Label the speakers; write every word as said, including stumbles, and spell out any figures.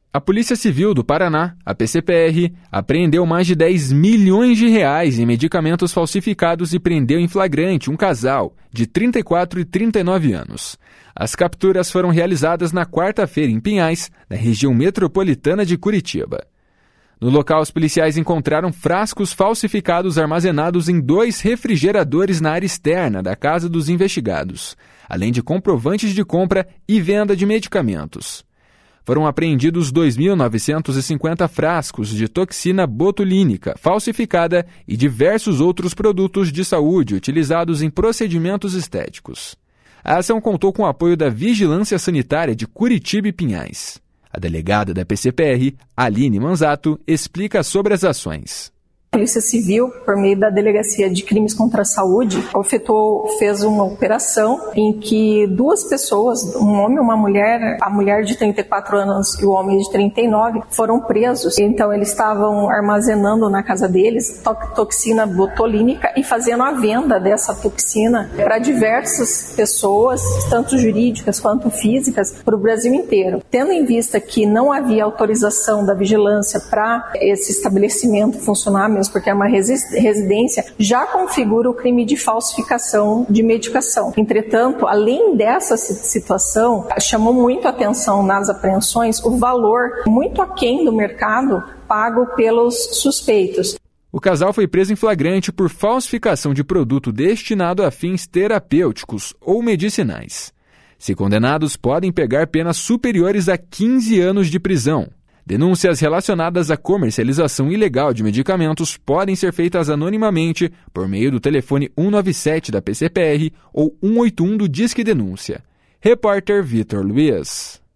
Speaker 1: A Polícia Civil do Paraná, a P C P R, apreendeu mais de dez milhões de reais em medicamentos falsificados e prendeu em flagrante um casal de trinta e quatro e trinta e nove anos. As capturas foram realizadas na quarta-feira em Pinhais, na região metropolitana de Curitiba. No local, os policiais encontraram frascos falsificados armazenados em dois refrigeradores na área externa da casa dos investigados, além de comprovantes de compra e venda de medicamentos. Foram apreendidos dois mil novecentos e cinquenta frascos de toxina botulínica falsificada e diversos outros produtos de saúde utilizados em procedimentos estéticos. A ação contou com o apoio da Vigilância Sanitária de Curitiba e Pinhais. A delegada da P C P R, Aline Manzato, explica sobre as ações.
Speaker 2: A Polícia Civil, por meio da Delegacia de Crimes contra a Saúde, efetuou, fez uma operação em que duas pessoas, um homem e uma mulher, a mulher de trinta e quatro anos e o homem de trinta e nove, foram presos. Então, eles estavam armazenando na casa deles to- toxina botulínica e fazendo a venda dessa toxina para diversas pessoas, tanto jurídicas quanto físicas, para o Brasil inteiro. Tendo em vista que não havia autorização da vigilância para esse estabelecimento funcionar, mesmo porque é uma residência, já configura o crime de falsificação de medicação. Entretanto, além dessa situação, chamou muito a atenção nas apreensões o valor muito aquém do mercado pago pelos suspeitos.
Speaker 1: O casal foi preso em flagrante por falsificação de produto destinado a fins terapêuticos ou medicinais. Se condenados, podem pegar penas superiores a quinze anos de prisão. Denúncias relacionadas à comercialização ilegal de medicamentos podem ser feitas anonimamente por meio do telefone um nove sete da P C P R ou um oito um do Disque Denúncia. Repórter Vitor Luiz.